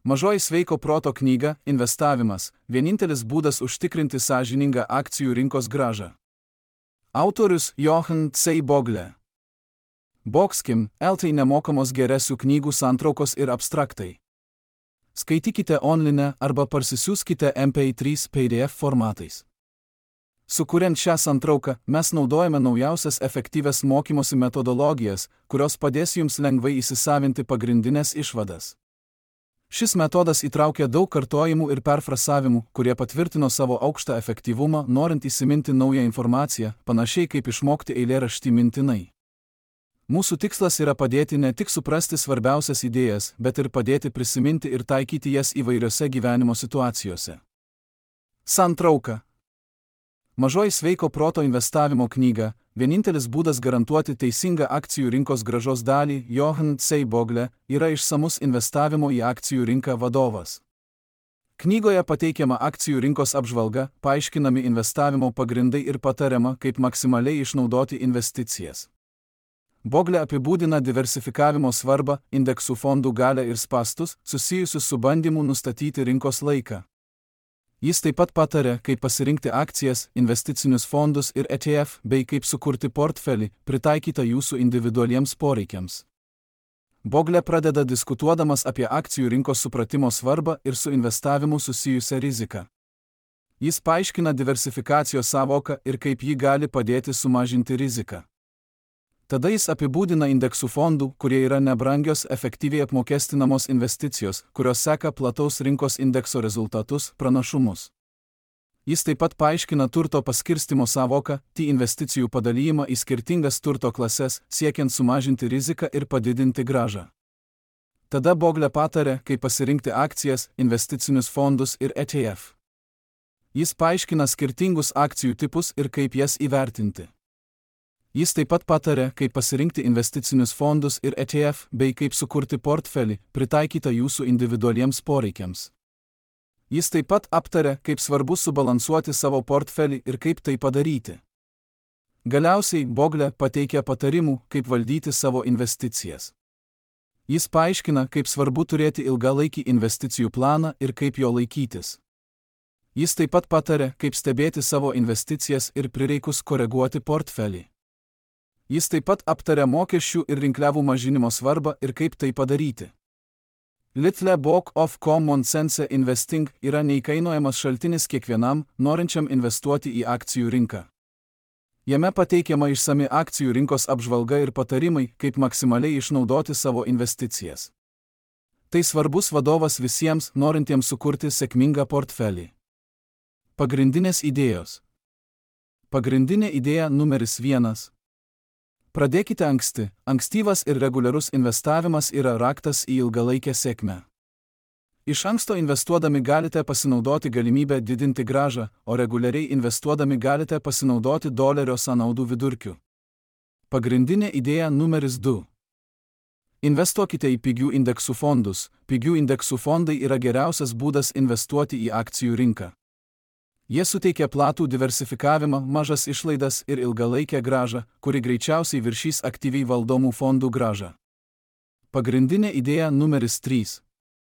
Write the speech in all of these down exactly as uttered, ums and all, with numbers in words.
Mažoji sveiko proto knyga Investavimas – vienintelis būdas užtikrinti sąžiningą akcijų rinkos grąžą. Autorius Johann C. Bogle. Bogskim, L T nemokamos geresių knygų santraukos ir abstraktai. Skaitykite online arba parsisiųskite M P trys P D F formatais. Sukuriant šią santrauką, mes naudojame naujausias efektyvias mokymosi metodologijas, kurios padės jums lengvai įsisavinti pagrindinės išvadas. Šis metodas įtraukia daug kartojimų ir perfrasavimų, kurie patvirtino savo aukštą efektyvumą, norint įsiminti naują informaciją, panašiai kaip išmokti eilėraštį mintinai. Mūsų tikslas yra padėti ne tik suprasti svarbiausias idėjas, bet ir padėti prisiminti ir taikyti jas įvairiose gyvenimo situacijose. Santrauka. Mažoji sveiko proto investavimo knyga – vienintelis būdas garantuoti teisingą akcijų rinkos grąžos dalį Johann C. Bogle yra išsamus investavimo į akcijų rinką vadovas. Knygoje pateikiama akcijų rinkos apžvalga, paaiškinami investavimo pagrindai ir patariama, kaip maksimaliai išnaudoti investicijas. Bogle apibūdina diversifikavimo svarbą, indeksų fondų galią ir spąstus, susijusius su bandymu nustatyti rinkos laiką. Jis taip pat patarė, kaip pasirinkti akcijas, investicinius fondus ir E T F, bei kaip sukurti portfelį, pritaikytą jūsų individualiems poreikiams. Bogle pradeda diskutuodamas apie akcijų rinkos supratimo svarbą ir su investavimu susijusią riziką. Jis paaiškina diversifikacijos sąvoką ir kaip ji gali padėti sumažinti riziką. Tada jis apibūdina indeksų fondų, kurie yra nebrangios, efektyviai apmokestinamos investicijos, kurios seka plataus rinkos indekso rezultatus, pranašumus. Jis taip pat paaiškina turto paskirstimo sąvoką, T investicijų padalijimą į skirtingas turto klases, siekiant sumažinti riziką ir padidinti grąžą. Tada Bogle patarė, kaip pasirinkti akcijas, investicinius fondus ir E T F. Jis paaiškina skirtingus akcijų tipus ir kaip jas įvertinti. Jis taip pat patarė, kaip pasirinkti investicinius fondus ir E T F, bei kaip sukurti portfelį, pritaikytą jūsų individualiems poreikiams. Jis taip pat aptarė, kaip svarbu subalansuoti savo portfelį ir kaip tai padaryti. Galiausiai Bogle pateikia patarimų, kaip valdyti savo investicijas. Jis paaiškina, kaip svarbu turėti ilgalaikį investicijų planą ir kaip jo laikytis. Jis taip pat patarė, kaip stebėti savo investicijas ir prireikus koreguoti portfelį. Jis taip pat aptarė mokesčių ir rinkliavų mažinimo svarbą ir kaip tai padaryti. Little Book of Common Sense Investing yra neįkainojamas šaltinis kiekvienam, norinčiam investuoti į akcijų rinką. Jame pateikiama išsami akcijų rinkos apžvalga ir patarimai, kaip maksimaliai išnaudoti savo investicijas. Tai svarbus vadovas visiems, norintiems sukurti sėkmingą portfelį. Pagrindinės idėjos. Pagrindinė idėja numeris vienas. Pradėkite anksti, ankstyvas ir reguliarus investavimas yra raktas į ilgalaikę sėkmę. Iš anksto investuodami galite pasinaudoti galimybę didinti grąžą, o reguliariai investuodami galite pasinaudoti dolerio sąnaudų vidurkiu. Pagrindinė idėja numeris du. Investuokite į pigių indeksų fondus. Pigių indeksų fondai yra geriausias būdas investuoti į akcijų rinką. Jie suteikia platų diversifikavimą, mažas išlaidas ir ilgalaikę grąžą, kuri greičiausiai viršys aktyviai valdomų fondų grąžą. Pagrindinė idėja numeris trys.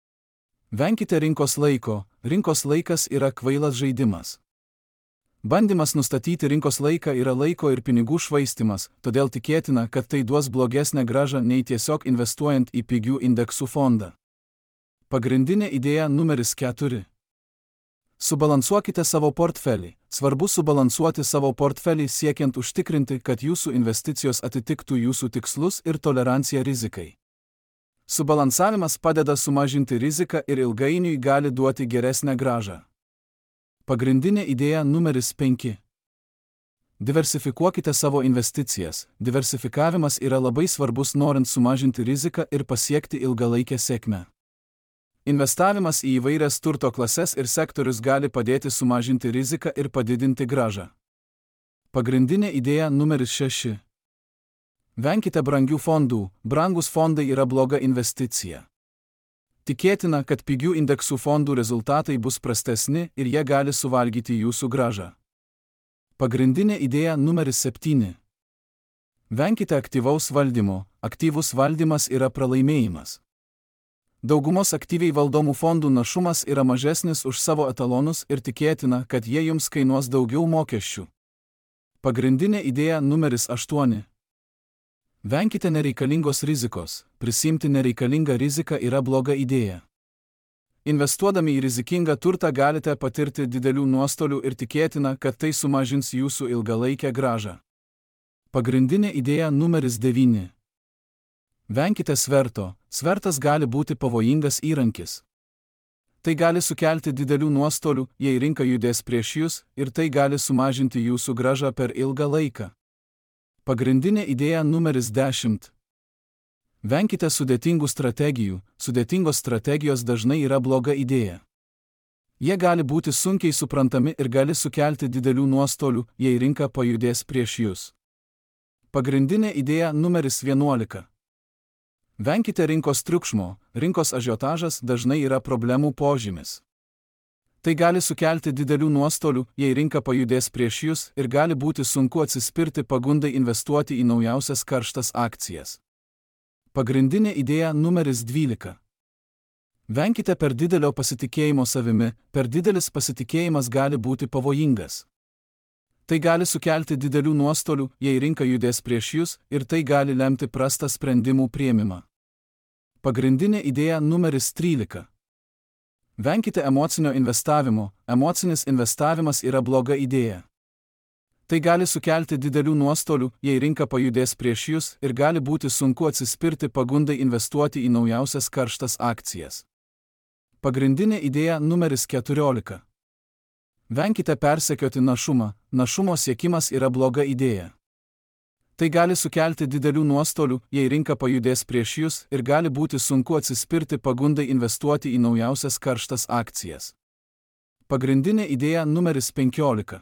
Venkite rinkos laiko. Rinkos laikas yra kvailas žaidimas. Bandymas nustatyti rinkos laiką yra laiko ir pinigų švaistymas, todėl tikėtina, kad tai duos blogesnę grąžą nei tiesiog investuojant į pigių indeksų fondą. Pagrindinė idėja numeris keturi. Subalansuokite savo portfelį. Svarbu subalansuoti savo portfelį siekiant užtikrinti, kad jūsų investicijos atitiktų jūsų tikslus ir toleranciją rizikai. Subalansavimas padeda sumažinti riziką ir ilgainiui gali duoti geresnę grąžą. Pagrindinė idėja numeris penki. Diversifikuokite savo investicijas. Diversifikavimas yra labai svarbus norint sumažinti riziką ir pasiekti ilgalaikę sėkmę. Investavimas į įvairias turto klases ir sektorius gali padėti sumažinti riziką ir padidinti grąžą. Pagrindinė idėja numeris šeši. Venkite brangių fondų. Brangus fondai yra bloga investicija. Tikėtina, kad pigių indeksų fondų rezultatai bus prastesni ir jie gali suvalgyti jūsų grąžą. Pagrindinė idėja numeris septyni. Venkite aktyvaus valdymo. Aktyvus valdymas yra pralaimėjimas. Daugumos aktyviai valdomų fondų našumas yra mažesnis už savo etalonus ir tikėtina, kad jie jums kainuos daugiau mokesčių. Pagrindinė idėja numeris aštuoni. Venkite nereikalingos rizikos. Prisimti nereikalingą riziką yra bloga idėja. Investuodami į rizikingą turtą galite patirti didelių nuostolių ir tikėtina, kad tai sumažins jūsų ilgalaikę grąžą. Pagrindinė idėja numeris devyni. Venkite sverto. Svertas gali būti pavojingas įrankis. Tai gali sukelti didelių nuostolių, jei rinka judės prieš jūs, ir tai gali sumažinti jūsų grąžą per ilgą laiką. Pagrindinė idėja numeris dešimt. Venkite sudėtingų strategijų. Sudėtingos strategijos dažnai yra bloga idėja. Jie gali būti sunkiai suprantami ir gali sukelti didelių nuostolių, jei rinka pajudės prieš jūs. Pagrindinė idėja numeris vienuolika. Venkite rinkos triukšmo. Rinkos ažiotažas dažnai yra problemų požymis. Tai gali sukelti didelių nuostolių, jei rinka pajudės prieš jūs, ir gali būti sunku atsispirti pagundai investuoti į naujausias karštas akcijas. Pagrindinė idėja numeris dvylika. Venkite per didelio pasitikėjimo savimi. Per didelis pasitikėjimas gali būti pavojingas. Tai gali sukelti didelių nuostolių, jei rinka judės prieš jūs, ir tai gali lemti prastą sprendimų priėmimą. Pagrindinė idėja numeris trylika. Venkite emocinio investavimo. Emocinis investavimas yra bloga idėja. Tai gali sukelti didelių nuostolių, jei rinka pajudės prieš jūs, ir gali būti sunku atsispirti pagundai investuoti į naujausias karštas akcijas. Pagrindinė idėja numeris keturiolika. Venkite persekioti našumą. Našumo siekimas yra bloga idėja. Tai gali sukelti didelių nuostolių, jei rinka pajudės prieš jūs, ir gali būti sunku atsispirti pagundai investuoti į naujausias karštas akcijas. Pagrindinė idėja numeris penkiolika.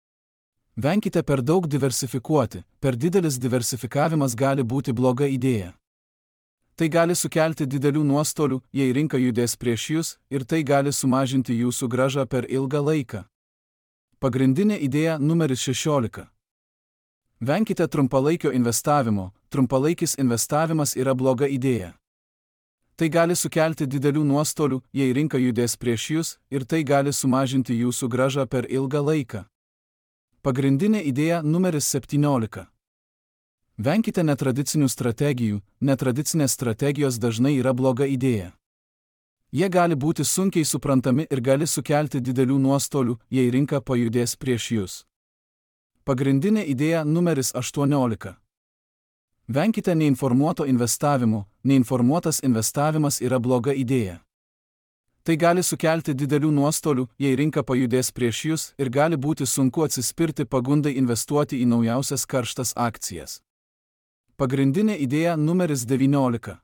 Venkite per daug diversifikuoti. Per didelis diversifikavimas gali būti bloga idėja. Tai gali sukelti didelių nuostolių, jei rinka judės prieš jūs, ir tai gali sumažinti jūsų grąžą per ilgą laiką. Pagrindinė idėja numeris šešiolika. Venkite trumpalaikio investavimo. Trumpalaikis investavimas yra bloga idėja. Tai gali sukelti didelių nuostolių, jei rinka judės prieš jūs, ir tai gali sumažinti jūsų grąžą per ilgą laiką. Pagrindinė idėja numeris septyniolika. Venkite netradicinių strategijų. Netradicinės strategijos dažnai yra bloga idėja. Jie gali būti sunkiai suprantami ir gali sukelti didelių nuostolių, jei rinka pajudės prieš jūs. Pagrindinė idėja numeris aštuoniolika. Venkite neinformuoto investavimo. Neinformuotas investavimas yra bloga idėja. Tai gali sukelti didelių nuostolių, jei rinka pajudės prieš jūs, ir gali būti sunku atsispirti pagundai investuoti į naujausias karštas akcijas. Pagrindinė idėja numeris devyniolika.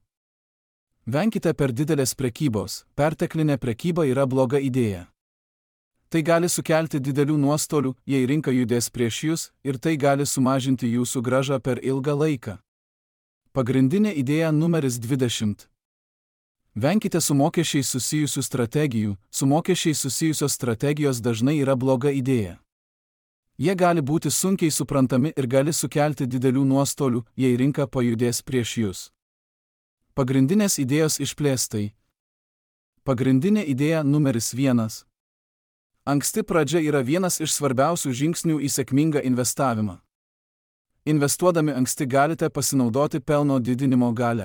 Venkite per didelės prekybos. Perteklinė prekyba yra bloga idėja. Tai gali sukelti didelių nuostolių, jei rinka judės prieš jūs, ir tai gali sumažinti jūsų grąžą per ilgą laiką. Pagrindinė idėja numeris dvidešimt. Venkite su mokesčiais susijusių strategijų. Su mokesčiais susijusios strategijos dažnai yra bloga idėja. Jie gali būti sunkiai suprantami ir gali sukelti didelių nuostolių, jei rinka pajudės prieš jūs. Pagrindinės idėjos išplėstai. Pagrindinė idėja numeris vienas. Anksti pradžia yra vienas iš svarbiausių žingsnių į sėkmingą investavimą. Investuodami anksti galite pasinaudoti pelno didinimo galią.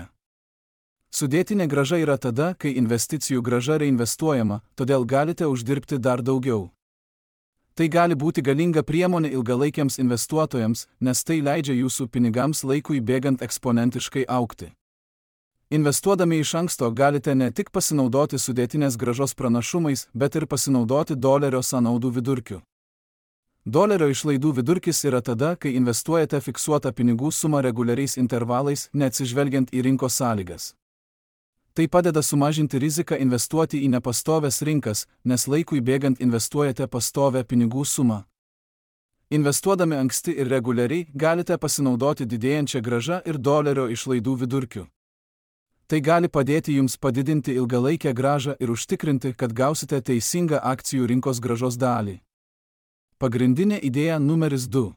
Sudėtinė grąža yra tada, kai investicijų grąža reinvestuojama, todėl galite uždirbti dar daugiau. Tai gali būti galinga priemonė ilgalaikiams investuotojams, nes tai leidžia jūsų pinigams laikui bėgant eksponentiškai augti. Investuodami iš anksto galite ne tik pasinaudoti sudėtinės grąžos pranašumais, bet ir pasinaudoti dolerio sąnaudų vidurkiu. Dolerio išlaidų vidurkis yra tada, kai investuojate fiksuotą pinigų sumą reguliariais intervalais, neatsižvelgiant į rinkos sąlygas. Tai padeda sumažinti riziką investuoti į nepastovės rinkas, nes laikui bėgant investuojate pastovę pinigų sumą. Investuodami anksti ir reguliariai galite pasinaudoti didėjančią grąžą ir dolerio išlaidų vidurkiu. Tai gali padėti jums padidinti ilgalaikę grąžą ir užtikrinti, kad gausite teisingą akcijų rinkos grąžos dalį. Pagrindinė idėja numeris du.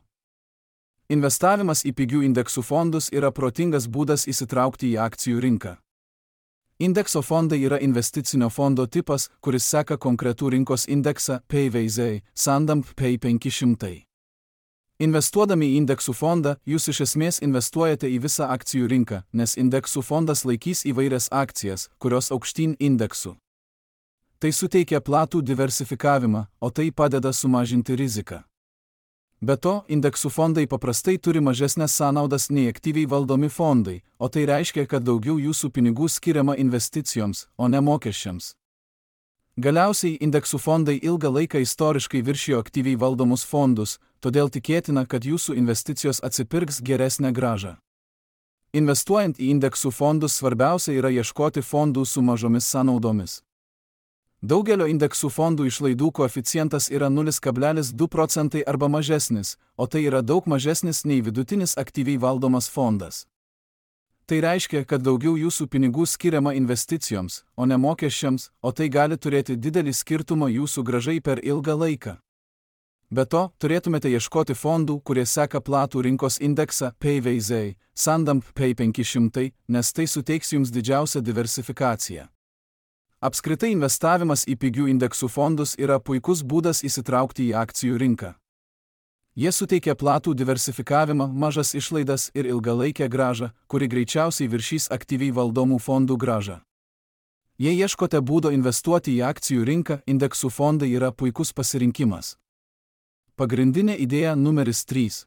Investavimas į pigių indeksų fondus yra protingas būdas įsitraukti į akcijų rinką. Indekso fondai yra investicinio fondo tipas, kuris seka konkretų rinkos indeksą P V Z, Sandam P penki šimtai. Investuodami į indeksų fondą, jūs iš esmės investuojate į visą akcijų rinką, nes indeksų fondas laikys įvairias akcijas, kurios aukštyn indeksų. Tai suteikia platų diversifikavimą, o tai padeda sumažinti riziką. Be to, indeksų fondai paprastai turi mažesnės sąnaudas nei aktyviai valdomi fondai, o tai reiškia, kad daugiau jūsų pinigų skiriama investicijoms, o ne mokesčiams. Galiausiai indeksų fondai ilgą laiką istoriškai viršijo aktyviai valdomus fondus, todėl tikėtina, kad jūsų investicijos atsipirks geresnę grąžą. Investuojant į indeksų fondus svarbiausia yra ieškoti fondų su mažomis sąnaudomis. Daugelio indeksų fondų išlaidų koeficientas yra nulis kablelis du procentai arba mažesnis, o tai yra daug mažesnis nei vidutinis aktyviai valdomas fondas. Tai reiškia, kad daugiau jūsų pinigų skiriama investicijoms, o ne mokesčiams, o tai gali turėti didelį skirtumą jūsų grąžai per ilgą laiką. Be to, turėtumėte ieškoti fondų, kurie seka platų rinkos indeksą P V Z, Sandam P penki šimtai, nes tai suteiks jums didžiausią diversifikaciją. Apskritai investavimas į pigių indeksų fondus yra puikus būdas įsitraukti į akcijų rinką. Jie suteikia platų diversifikavimą, mažas išlaidas ir ilgalaikę grąžą, kuri greičiausiai viršys aktyviai valdomų fondų grąžą. Jei ieškote būdo investuoti į akcijų rinką, indeksų fondai yra puikus pasirinkimas. Pagrindinė idėja numeris trys.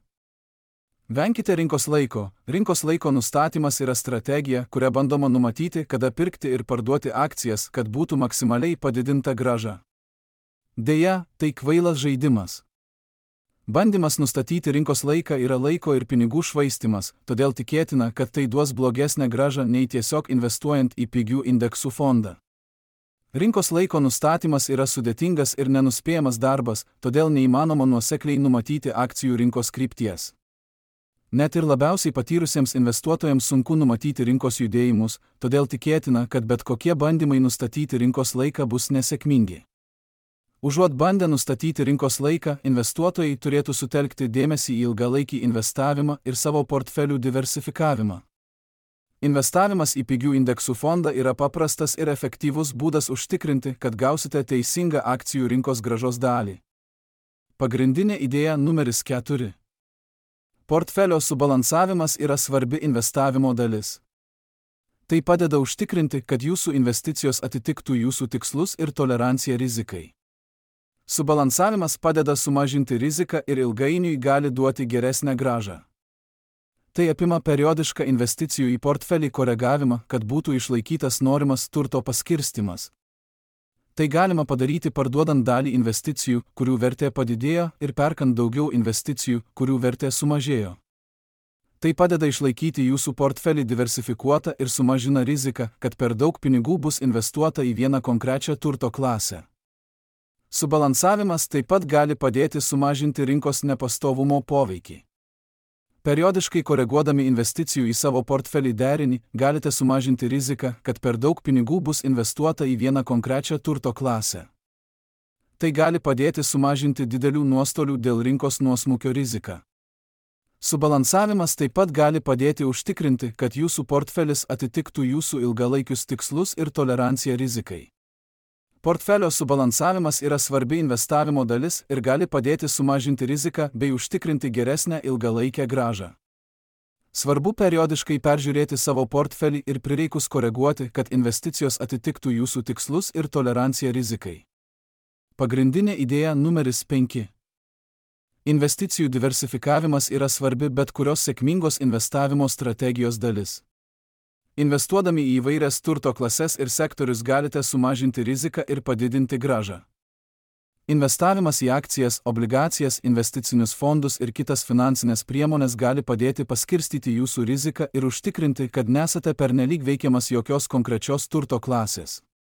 Venkite rinkos laiko. Rinkos laiko nustatymas yra strategija, kuria bandoma numatyti, kada pirkti ir parduoti akcijas, kad būtų maksimaliai padidinta grąža. Deja, tai kvailas žaidimas. Bandymas nustatyti rinkos laiką yra laiko ir pinigų švaistymas, todėl tikėtina, kad tai duos blogesnę grąžą nei tiesiog investuojant į pigių indeksų fondą. Rinkos laiko nustatymas yra sudėtingas ir nenuspėjamas darbas, todėl neįmanoma nuosekliai numatyti akcijų rinkos krypties. Net ir labiausiai patyrusiems investuotojams sunku numatyti rinkos judėjimus, todėl tikėtina, kad bet kokie bandymai nustatyti rinkos laiką bus nesėkmingi. Užuot bandę nustatyti rinkos laiką, investuotojai turėtų sutelkti dėmesį į ilgalaikį investavimą ir savo portfelių diversifikavimą. Investavimas į pigių indeksų fondą yra paprastas ir efektyvus būdas užtikrinti, kad gausite teisingą akcijų rinkos grąžos dalį. Pagrindinė idėja numeris keturi. Portfelio subalansavimas yra svarbi investavimo dalis. Tai padeda užtikrinti, kad jūsų investicijos atitiktų jūsų tikslus ir toleranciją rizikai. Subalansavimas padeda sumažinti riziką ir ilgainiui gali duoti geresnę grąžą. Tai apima periodišką investicijų į portfelį koregavimą, kad būtų išlaikytas norimas turto paskirstimas. Tai galima padaryti parduodant dalį investicijų, kurių vertė padidėjo, ir perkant daugiau investicijų, kurių vertė sumažėjo. Tai padeda išlaikyti jūsų portfelį diversifikuotą ir sumažina riziką, kad per daug pinigų bus investuota į vieną konkrečią turto klasę. Subalansavimas taip pat gali padėti sumažinti rinkos nepastovumo poveikį. Periodiškai koreguodami investicijų į savo portfelį derinį, galite sumažinti riziką, kad per daug pinigų bus investuota į vieną konkrečią turto klasę. Tai gali padėti sumažinti didelių nuostolių dėl rinkos nuosmukio riziką. Subalansavimas taip pat gali padėti užtikrinti, kad jūsų portfelis atitiktų jūsų ilgalaikius tikslus ir toleranciją rizikai. Portfelio subalansavimas yra svarbi investavimo dalis ir gali padėti sumažinti riziką bei užtikrinti geresnę ilgalaikę grąžą. Svarbu periodiškai peržiūrėti savo portfelį ir prireikus koreguoti, kad investicijos atitiktų jūsų tikslus ir toleranciją rizikai. Pagrindinė idėja numeris penki. Investicijų diversifikavimas yra svarbi bet kurios sėkmingos investavimo strategijos dalis. Investuodami į įvairias turto klases ir sektorius galite sumažinti riziką ir padidinti grąžą. Investavimas į akcijas, obligacijas, investicinius fondus ir kitas finansinės priemonės gali padėti paskirstyti jūsų riziką ir užtikrinti, kad nesate pernelyg veikiamas jokios konkrečios turto klasės.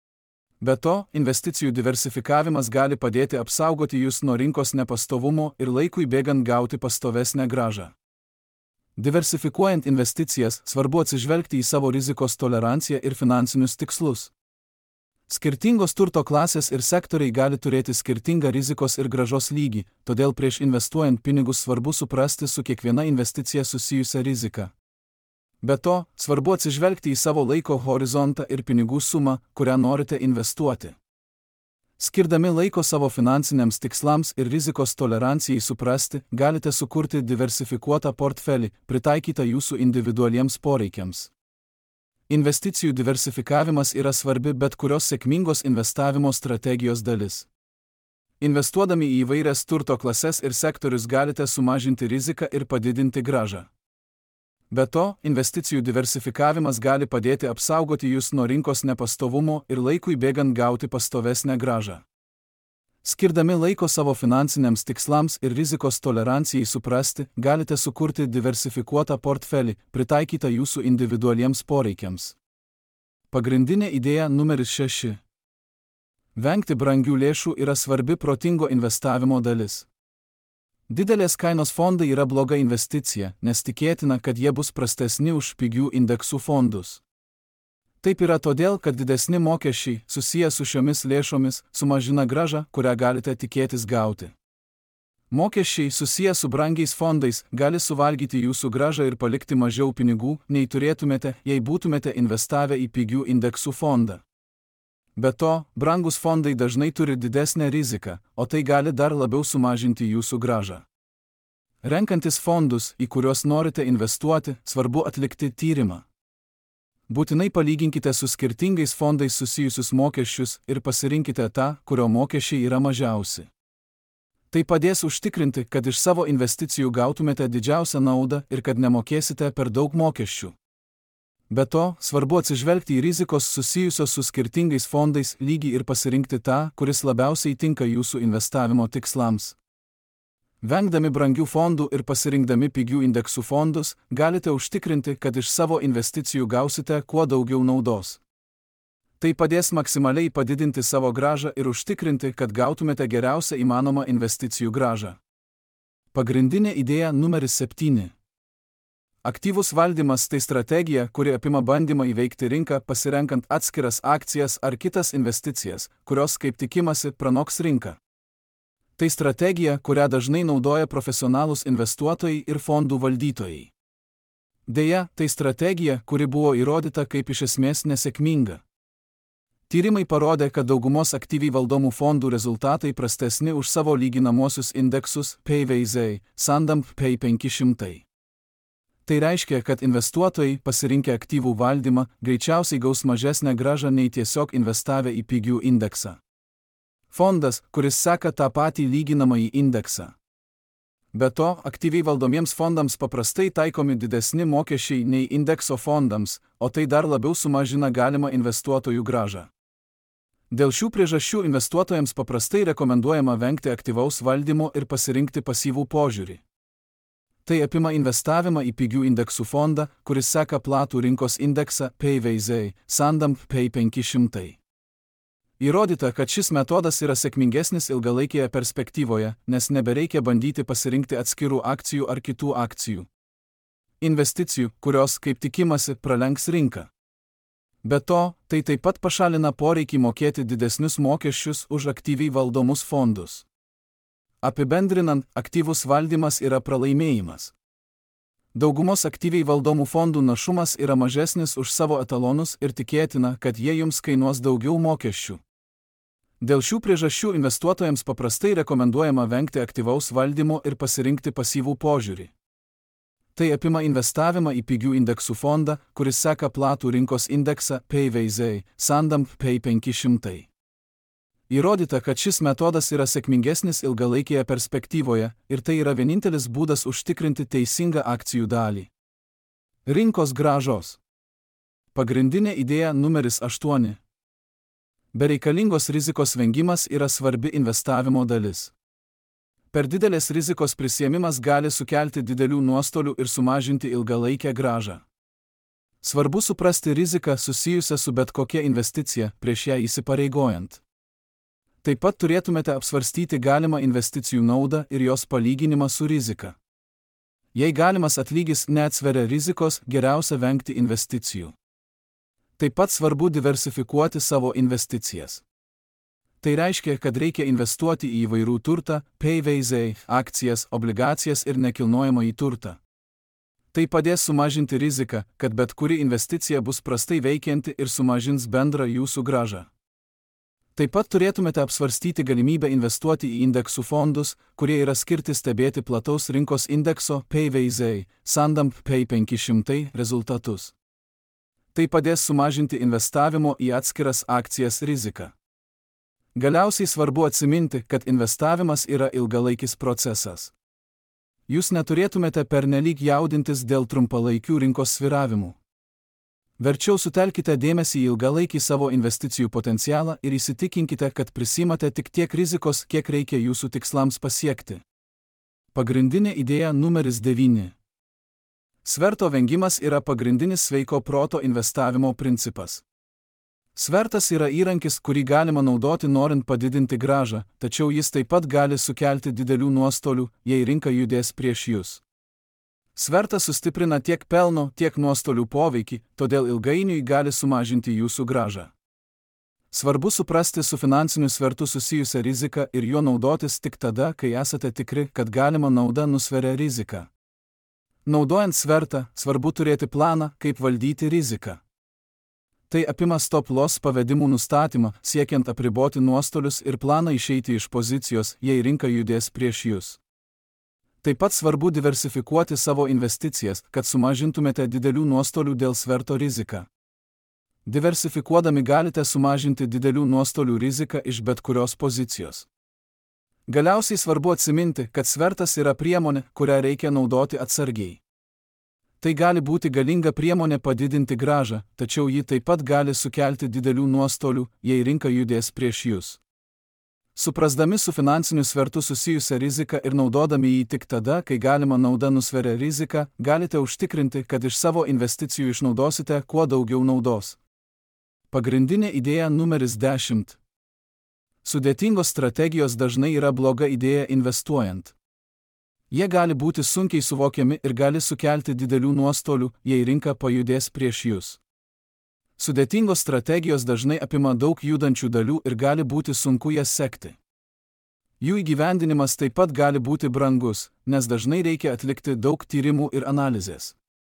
Be to, investicijų diversifikavimas gali padėti apsaugoti jūs nuo rinkos nepastovumo ir laikui bėgant gauti pastovesnę grąžą. Diversifikuojant investicijas, svarbu atsižvelgti į savo rizikos toleranciją ir finansinius tikslus. Skirtingos turto klasės ir sektoriai gali turėti skirtingą rizikos ir grąžos lygį, todėl prieš investuojant pinigus svarbu suprasti su kiekviena investicija susijusią riziką. Be to, svarbu atsižvelgti į savo laiko horizontą ir pinigų sumą, kurią norite investuoti. Skirdami laiko savo finansiniams tikslams ir rizikos tolerancijai suprasti, galite sukurti diversifikuotą portfelį, pritaikytą jūsų individualiems poreikiams. Investicijų diversifikavimas yra svarbi bet kurios sėkmingos investavimo strategijos dalis. Investuodami į įvairias turto klases ir sektorius galite sumažinti riziką ir padidinti grąžą. Be to, investicijų diversifikavimas gali padėti apsaugoti jūs nuo rinkos nepastovumo ir laikui bėgant gauti pastovesnę grąžą. Skirdami laiko savo finansiniams tikslams ir rizikos tolerancijai suprasti, galite sukurti diversifikuotą portfelį, pritaikytą jūsų individualiems poreikiams. Pagrindinė idėja numeris šeši. Vengti brangių lėšų yra svarbi protingo investavimo dalis. Didelės kainos fondai yra bloga investicija, nes tikėtina, kad jie bus prastesni už pigių indeksų fondus. Taip yra todėl, kad didesni mokesčiai, susiję su šiomis lėšomis, sumažina grąžą, kurią galite tikėtis gauti. Mokesčiai, susiję su brangiais fondais, gali suvalgyti jūsų grąžą ir palikti mažiau pinigų, nei turėtumėte, jei būtumėte investavę į pigių indeksų fondą. Be to, brangus fondai dažnai turi didesnę riziką, o tai gali dar labiau sumažinti jūsų grąžą. Renkantis fondus, į kuriuos norite investuoti, svarbu atlikti tyrimą. Būtinai palyginkite su skirtingais fondais susijusius mokesčius ir pasirinkite tą, kurio mokesčiai yra mažiausi. Tai padės užtikrinti, kad iš savo investicijų gautumėte didžiausią naudą ir kad nemokėsite per daug mokesčių. Be to, svarbu atsižvelgti į rizikos susijusios su skirtingais fondais lygį ir pasirinkti tą, kuris labiausiai tinka jūsų investavimo tikslams. Vengdami brangių fondų ir pasirinkdami pigių indeksų fondus, galite užtikrinti, kad iš savo investicijų gausite kuo daugiau naudos. Tai padės maksimaliai padidinti savo grąžą ir užtikrinti, kad gautumėte geriausią įmanomą investicijų grąžą. Pagrindinė idėja numeris septyni. Aktyvus valdymas tai strategija, kuri apima bandymą įveikti rinką pasirenkant atskiras akcijas ar kitas investicijas, kurios, kaip tikimasi, pranoks rinką. Tai strategija, kurią dažnai naudoja profesionalūs investuotojai ir fondų valdytojai. Deja, tai strategija, kuri buvo įrodyta kaip iš esmės nesėkminga. Tyrimai parodė, kad daugumos aktyviai valdomų fondų rezultatai prastesni už savo lyginamosius indeksus P V Z, Sandam P penki šimtai. Tai reiškia, kad investuotojai, pasirinkę aktyvų valdymą, greičiausiai gaus mažesnę grąžą nei tiesiog investavę į pigių indeksą. Fondas, kuris seka tą patį lyginamąjį indeksą. Be to, aktyviai valdomiems fondams paprastai taikomi didesni mokesčiai nei indekso fondams, o tai dar labiau sumažina galimą investuotojų grąžą. Dėl šių priežasčių investuotojams paprastai rekomenduojama vengti aktyvaus valdymo ir pasirinkti pasyvų požiūrį. Tai apima investavimą į pigių indeksų fondą, kuris seka platų rinkos indeksą P V Z, Sandam P penki šimtai. Įrodyta, kad šis metodas yra sėkmingesnis ilgalaikėje perspektyvoje, nes nebereikia bandyti pasirinkti atskirų akcijų ar kitų akcijų. Investicijų, kurios, kaip tikimasi, pralenks rinką. Be to, tai taip pat pašalina poreikį mokėti didesnius mokesčius už aktyviai valdomus fondus. Apibendrinant, aktyvus valdymas yra pralaimėjimas. Daugumos aktyviai valdomų fondų našumas yra mažesnis už savo etalonus ir tikėtina, kad jie jums kainuos daugiau mokesčių. Dėl šių priežasčių investuotojams paprastai rekomenduojama vengti aktyvaus valdymo ir pasirinkti pasyvų požiūrį. Tai apima investavimą į pigių indeksų fondą, kuris seka platų rinkos indeksą P V Z, Sandam P penki šimtai. Įrodyta, kad šis metodas yra sėkmingesnis ilgalaikėje perspektyvoje ir tai yra vienintelis būdas užtikrinti teisingą akcijų dalį. Rinkos grąžos. Pagrindinė idėja numeris aštuoni. Bereikalingos rizikos vengimas yra svarbi investavimo dalis. Per didelės rizikos prisiėmimas gali sukelti didelių nuostolių ir sumažinti ilgalaikę grąžą. Svarbu suprasti riziką susijusią su bet kokia investicija prieš ją įsipareigojant. Taip pat turėtumėte apsvarstyti galimą investicijų naudą ir jos palyginimą su rizika. Jei galimas atlygis neatsveria rizikos, geriausia vengti investicijų. Taip pat svarbu diversifikuoti savo investicijas. Tai reiškia, kad reikia investuoti į įvairių turtą, P V Z, akcijas, obligacijas ir nekilnojamąjį turtą. Tai padės sumažinti riziką, kad bet kuri investicija bus prastai veikianti ir sumažins bendrą jūsų grąžą. Taip pat turėtumėte apsvarstyti galimybę investuoti į indeksų fondus, kurie yra skirti stebėti plataus rinkos indekso P V Z, Sandam P penki šimtai rezultatus. Tai padės sumažinti investavimo į atskiras akcijas riziką. Galiausiai svarbu atsiminti, kad investavimas yra ilgalaikis procesas. Jūs neturėtumėte pernelyg jaudintis dėl trumpalaikių rinkos svyravimų. Verčiau sutelkite dėmesį į ilgalaikį savo investicijų potencialą ir įsitikinkite, kad prisimate tik tiek rizikos, kiek reikia jūsų tikslams pasiekti. Pagrindinė idėja numeris devyni. Sverto vengimas yra pagrindinis sveiko proto investavimo principas. Svertas yra įrankis, kurį galima naudoti norint padidinti grąžą, tačiau jis taip pat gali sukelti didelių nuostolių, jei rinka judės prieš jūs. Svertas sustiprina tiek pelno, tiek nuostolių poveikį, todėl ilgainiui gali sumažinti jūsų grąžą. Svarbu suprasti su finansiniu svertu susijusią riziką ir juo naudotis tik tada, kai esate tikri, kad galima nauda nusveria riziką. Naudojant svertą, svarbu turėti planą, kaip valdyti riziką. Tai apima stop loss pavedimų nustatymą, siekiant apriboti nuostolius ir planą išeiti iš pozicijos, jei rinka judės prieš jūs. Taip pat svarbu diversifikuoti savo investicijas, kad sumažintumėte didelių nuostolių dėl sverto riziką. Diversifikuodami galite sumažinti didelių nuostolių riziką iš bet kurios pozicijos. Galiausiai svarbu atsiminti, kad svertas yra priemonė, kurią reikia naudoti atsargiai. Tai gali būti galinga priemonė padidinti grąžą, tačiau ji taip pat gali sukelti didelių nuostolių, jei rinka judės prieš jūs. Suprasdami su finansiniu svertu susijusią riziką ir naudodami jį tik tada, kai galima nauda nusveria riziką, galite užtikrinti, kad iš savo investicijų išnaudosite kuo daugiau naudos. Pagrindinė idėja numeris dešimt. Sudėtingos strategijos dažnai yra bloga idėja investuojant. Jie gali būti sunkiai suvokiami ir gali sukelti didelių nuostolių, jei rinka pajudės prieš jūs. Sudėtingos strategijos dažnai apima daug judančių dalių ir gali būti sunku jas sekti. Jų įgyvendinimas taip pat gali būti brangus, nes dažnai reikia atlikti daug tyrimų ir analizės.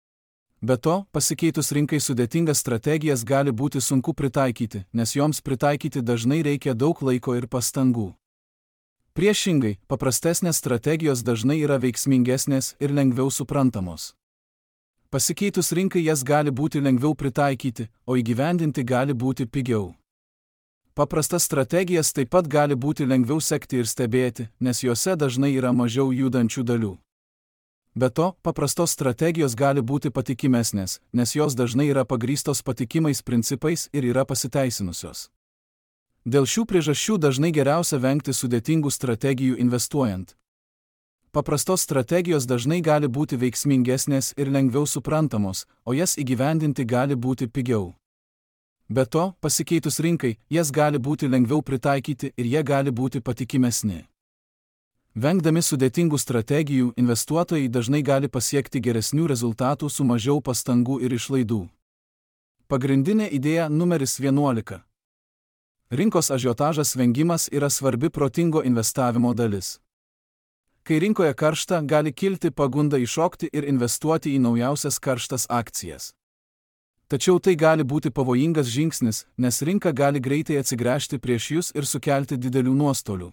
Be to, pasikeitus rinkai sudėtingas strategijas gali būti sunku pritaikyti, nes joms pritaikyti dažnai reikia daug laiko ir pastangų. Priešingai, paprastesnės strategijos dažnai yra veiksmingesnės ir lengviau suprantamos. Pasikeitus rinkai jas gali būti lengviau pritaikyti, o įgyvendinti gali būti pigiau. Paprastas strategijas taip pat gali būti lengviau sekti ir stebėti, nes juose dažnai yra mažiau judančių dalių. Be to, paprastos strategijos gali būti patikimesnės, nes jos dažnai yra pagrįstos patikimais principais ir yra pasiteisinusios. Dėl šių priežasčių dažnai geriausia vengti sudėtingų strategijų investuojant. Paprastos strategijos dažnai gali būti veiksmingesnės ir lengviau suprantamos, o jas įgyvendinti gali būti pigiau. Be to, pasikeitus rinkai, jas gali būti lengviau pritaikyti ir jie gali būti patikimesni. Vengdami sudėtingų strategijų, investuotojai dažnai gali pasiekti geresnių rezultatų su mažiau pastangų ir išlaidų. Pagrindinė idėja numeris vienuolika. Rinkos ažiotažas vengimas yra svarbi protingo investavimo dalis. Kai rinkoje karšta, gali kilti pagunda iššokti ir investuoti į naujausias karštas akcijas. Tačiau tai gali būti pavojingas žingsnis, nes rinka gali greitai atsigręžti prieš jūs ir sukelti didelių nuostolių.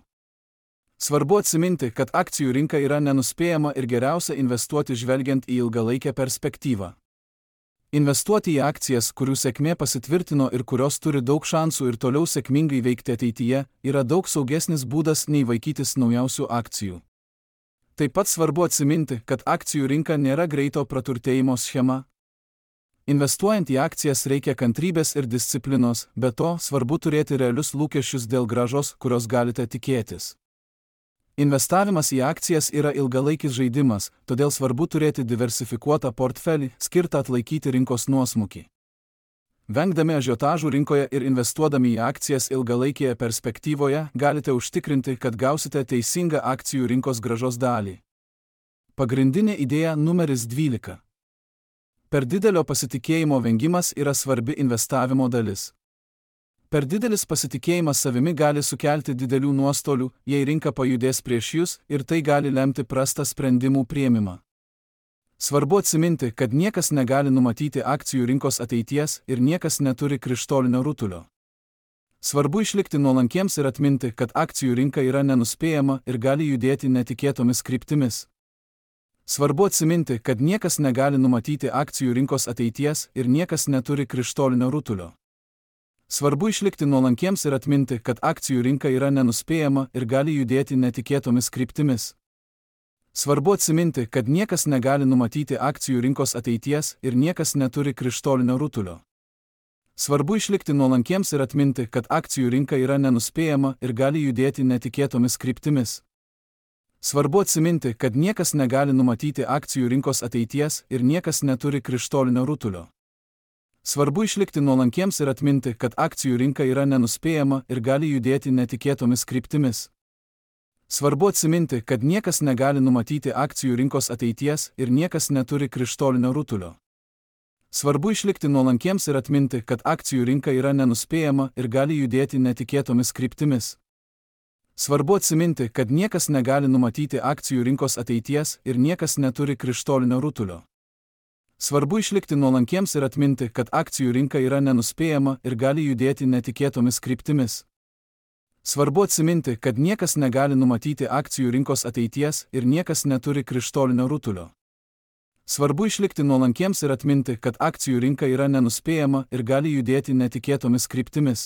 Svarbu atsiminti, kad akcijų rinka yra nenuspėjama ir geriausia investuoti žvelgiant į ilgalaikę perspektyvą. Investuoti į akcijas, kurių sėkmė pasitvirtino ir kurios turi daug šansų ir toliau sėkmingai veikti ateityje, yra daug saugesnis būdas nei vaikytis naujausių akcijų. Taip pat svarbu atsiminti, kad akcijų rinka nėra greito praturtėjimo schema. Investuojant į akcijas reikia kantrybės ir disciplinos, be to svarbu turėti realius lūkesčius dėl grąžos, kurios galite tikėtis. Investavimas į akcijas yra ilgalaikis žaidimas, todėl svarbu turėti diversifikuotą portfelį, skirtą atlaikyti rinkos nuosmukį. Vengdami ažiotažų rinkoje ir investuodami į akcijas ilgalaikėje perspektyvoje, galite užtikrinti, kad gausite teisingą akcijų rinkos grąžos dalį. Pagrindinė idėja numeris dvylika. Per didelio pasitikėjimo vengimas yra svarbi investavimo dalis. Per didelis pasitikėjimas savimi gali sukelti didelių nuostolių, jei rinka pajudės prieš jūs, ir tai gali lemti prastą sprendimų priėmimą. Svarbu atsiminti, kad niekas negali numatyti akcijų rinkos ateities ir niekas neturi krištolinio rutulio. Svarbu išlikti nuolankiems ir atminti, kad akcijų rinka yra nenuspėjama ir gali judėti netikėtomis kryptimis. Svarbu atsiminti, kad niekas negali numatyti akcijų rinkos ateities ir niekas neturi krištolinio rutulio. Svarbu išlikti nuolankiems ir atminti, kad akcijų rinka yra nenuspėjama ir gali judėti netikėtomis kryptimis. Svarbu atsiminti, kad niekas negali numatyti akcijų rinkos ateities ir niekas neturi krištolinio rutulio. Svarbu išlikti nuolankiems ir atminti, kad akcijų rinka yra nenuspėjama ir gali judėti netikėtomis kryptimis. Svarbu atsiminti, kad niekas negali numatyti akcijų rinkos ateities ir niekas neturi krištolinio rutulio. Svarbu išlikti nuolankiems ir atminti, kad akcijų rinka yra nenuspėjama ir gali judėti netikėtomis kryptimis. Svarbu atsiminti, kad niekas negali numatyti akcijų rinkos ateities ir niekas neturi krištolinio rutulio. Svarbu išlikti nuolankiems ir atminti, kad akcijų rinka yra nenuspėjama ir gali judėti netikėtomis kryptimis. Svarbu atsiminti, kad niekas negali numatyti akcijų rinkos ateities ir niekas neturi krištolinio rutulio. Svarbu išlikti nuolankiems ir atminti, kad akcijų rinka yra nenuspėjama ir gali judėti netikėtomis kryptimis. Svarbu atsiminti, kad niekas negali numatyti akcijų rinkos ateities ir niekas neturi krištolinio rutulio. Svarbu išlikti nuolankiems ir atminti, kad akcijų rinka yra nenuspėjama ir gali judėti netikėtomis kryptimis.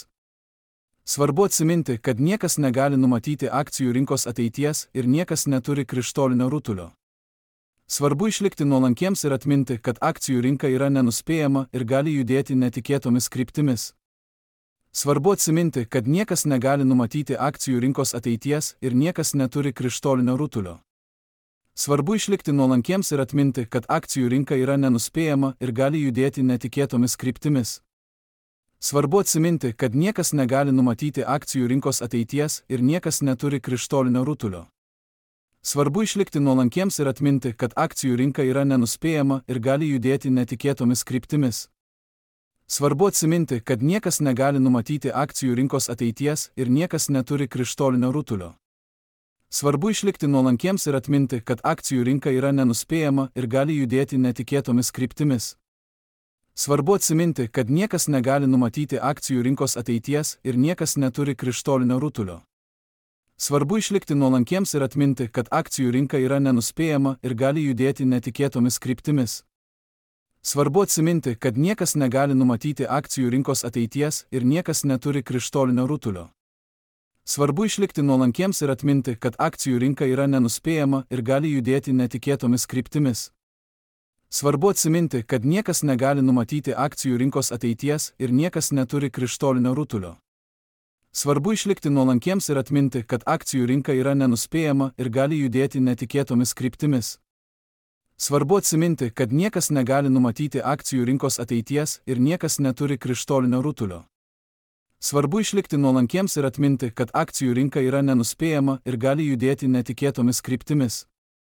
Svarbu atsiminti, kad niekas negali numatyti akcijų rinkos ateities ir niekas neturi krištolinio rutulio. Svarbu išlikti nuolankiems ir atminti, kad akcijų rinka yra nenuspėjama ir gali judėti netikėtomis kryptimis. Svarbu atsiminti, kad niekas negali numatyti akcijų rinkos ateities ir niekas neturi krištolinio rutulio. Svarbu išlikti nuolankiems ir atminti, kad akcijų rinka yra nenuspėjama ir gali judėti netikėtomis kryptimis. Svarbu atsiminti, kad niekas negali numatyti akcijų rinkos ateities ir niekas neturi krištolinio rutulio. Svarbu išlikti nuolankiems ir atminti, kad akcijų rinka yra nenuspėjama ir gali judėti netikėtomis kryptimis. Svarbu atsiminti, kad niekas negali numatyti akcijų rinkos ateities ir niekas neturi krištolinio rutulio. Svarbu išlikti nuolankiems ir atminti, kad akcijų rinka yra nenuspėjama ir gali judėti netikėtomis kryptimis. Svarbu atsiminti, kad niekas negali numatyti akcijų rinkos ateities ir niekas neturi krištolinio rutulio. Svarbu išlikti nuolankiems ir atminti, kad akcijų rinka yra nenuspėjama ir gali judėti netikėtomis kryptimis. Svarbu atsiminti, kad niekas negali numatyti akcijų rinkos ateities ir niekas neturi krištolinio rutulio. Svarbu išlikti nuolankiems ir atminti, kad akcijų rinka yra nenuspėjama ir gali judėti netikėtomis kryptimis. Svarbu atsiminti, kad niekas negali numatyti akcijų rinkos ateities ir niekas neturi krištolinio rutulio. Svarbu išlikti nuolankiems ir atminti, kad akcijų rinka yra nenuspėjama ir gali judėti netikėtomis kryptimis. Svarbu atsiminti, kad niekas negali numatyti akcijų rinkos ateities ir niekas neturi krištolinio rutulio. Svarbu išlikti nuolankiems ir atminti, kad akcijų rinka yra nenuspėjama ir gali judėti netikėtomis kryptimis.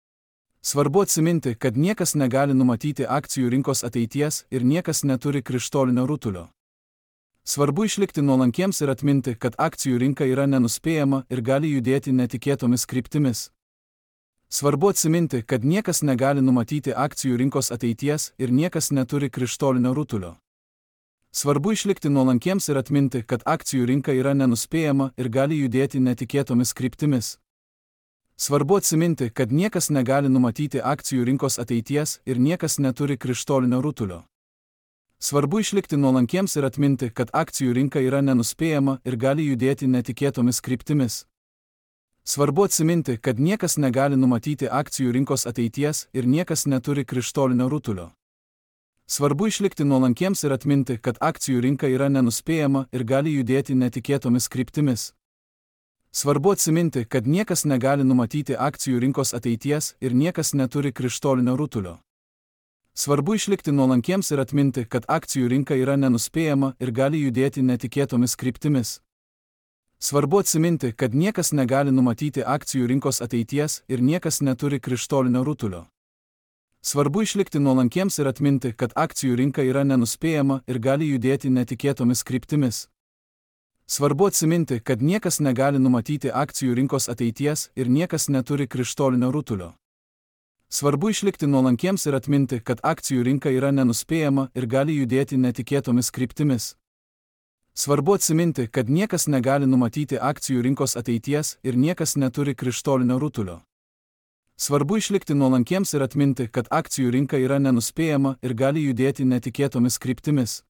Svarbu atsiminti, kad niekas negali numatyti akcijų rinkos ateities ir niekas neturi krištolinio rutulio. Svarbu išlikti nuolankiems ir atminti, kad akcijų rinka yra nenuspėjama ir gali judėti netikėtomis kryptimis. Svarbu atsiminti, kad niekas negali numatyti akcijų rinkos ateities ir niekas neturi krištolinio rutulio. Svarbu išlikti nuolankiems ir atminti, kad akcijų rinka yra nenuspėjama ir gali judėti netikėtomis kryptimis. Svarbu atsiminti, kad niekas negali numatyti akcijų rinkos ateities ir niekas neturi krištolinio rutulio. Svarbu išlikti nuolankiems ir atminti, kad akcijų rinka yra nenuspėjama ir gali judėti netikėtomis kryptimis. Svarbu atsiminti, kad niekas negali numatyti akcijų rinkos ateities ir niekas neturi krištolinio rutulio. Svarbu išlikti nuolankiems ir atminti, kad akcijų rinka yra nenuspėjama ir gali judėti netikėtomis kryptimis. Svarbu atsiminti, kad niekas negali numatyti akcijų rinkos ateities ir niekas neturi krištolinio rutulio. Svarbu išlikti nuolankiems ir atminti, kad akcijų rinka yra nenuspėjama ir gali judėti netikėtomis kryptimis. Svarbu atsiminti, kad niekas negali numatyti akcijų rinkos ateities ir niekas neturi krištolinio rutulio. Svarbu išlikti nuolankiems ir atminti, kad akcijų rinka yra nenuspėjama ir gali judėti netikėtomis kryptimis. Svarbu atsiminti, kad niekas negali numatyti akcijų rinkos ateities ir niekas neturi krištolinio rutulio. Svarbu išlikti nuolankiems ir atminti, kad akcijų rinka yra nenuspėjama ir gali judėti netikėtomis kryptimis. Svarbu atsiminti, kad niekas negali numatyti akcijų rinkos ateities ir niekas neturi krištolinio rutulio. Svarbu išlikti nuolankiems ir atminti, kad akcijų rinka yra nenuspėjama ir gali judėti netikėtomis kryptimis.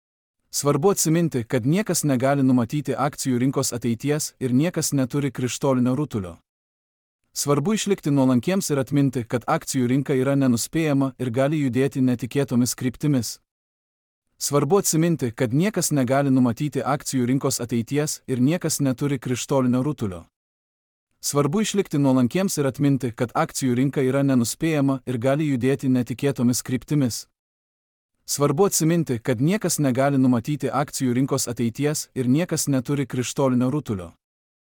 Svarbu atsiminti, kad niekas negali numatyti akcijų rinkos ateities ir niekas neturi krištolinio rutulio. Svarbu išlikti nuolankiems ir atminti, kad akcijų rinka yra nenuspėjama ir gali judėti netikėtomis kryptimis. Svarbu atsiminti, kad niekas negali numatyti akcijų rinkos ateities ir niekas neturi krištolinio rutulio. Svarbu išlikti nuolankiems ir atminti, kad akcijų rinka yra nenuspėjama ir gali judėti netikėtomis kryptimis. Svarbu atsiminti, kad niekas negali numatyti akcijų rinkos ateities ir niekas neturi krištolinio rutulio.